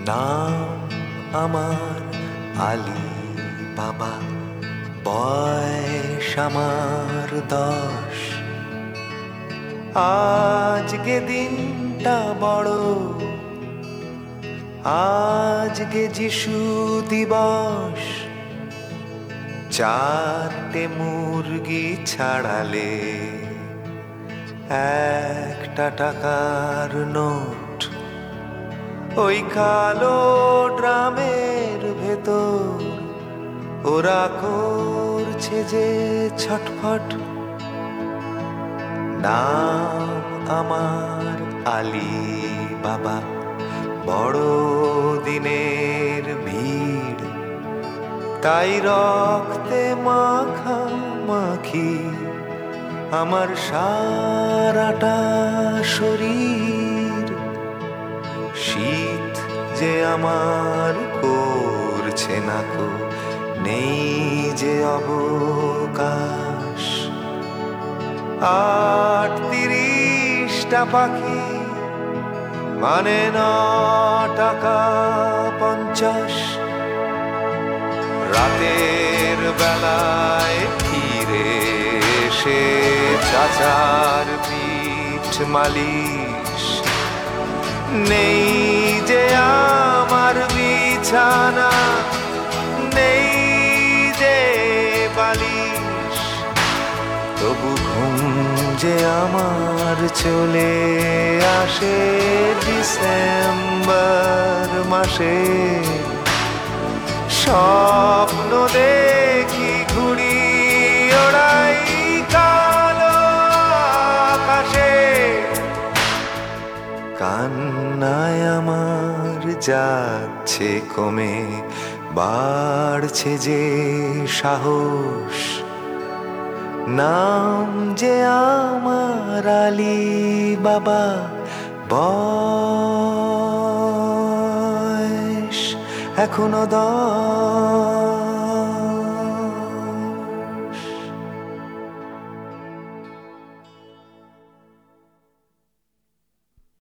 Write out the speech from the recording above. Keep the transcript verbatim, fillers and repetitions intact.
নাম আমার আলী বাবা, বয়স আমার দশ। আজকে দিনটা বড়, আজকে যিশু দিবস। চারটে মুরগি ছাড়ালে একটা টাকার নোট, ওই কালো ড্রামের ভেতর ওরা করছে যে ছটফট। নাম আমার আলী বাবা, বড় দিনের ভিড়, তাই রক্তে মাখামাখি আমার সারাটা শরীর। শীত যে আমার করছে না কো, নেই যে অবকাশ। আটত্রিশটা পাখি মানে ন টাকা পঞ্চাশ। রাতের বেলায় ফিরে এসে চাচার পিঠ মালিশ। নেই যে আমার বিছানা, নেই যে বালিশ, তবু ঘুম যে আমার চলে আসে ডিসেম্বর মাসে। স্বপ্ন দেখি ঘুড়ি ওড়াই কালো আকাশে। কান্নায় আমার যাচ্ছে কমে, বাড়ছে যে সাহস। নাম যে আমার আলী বাবা, বয়স এখনো দশ।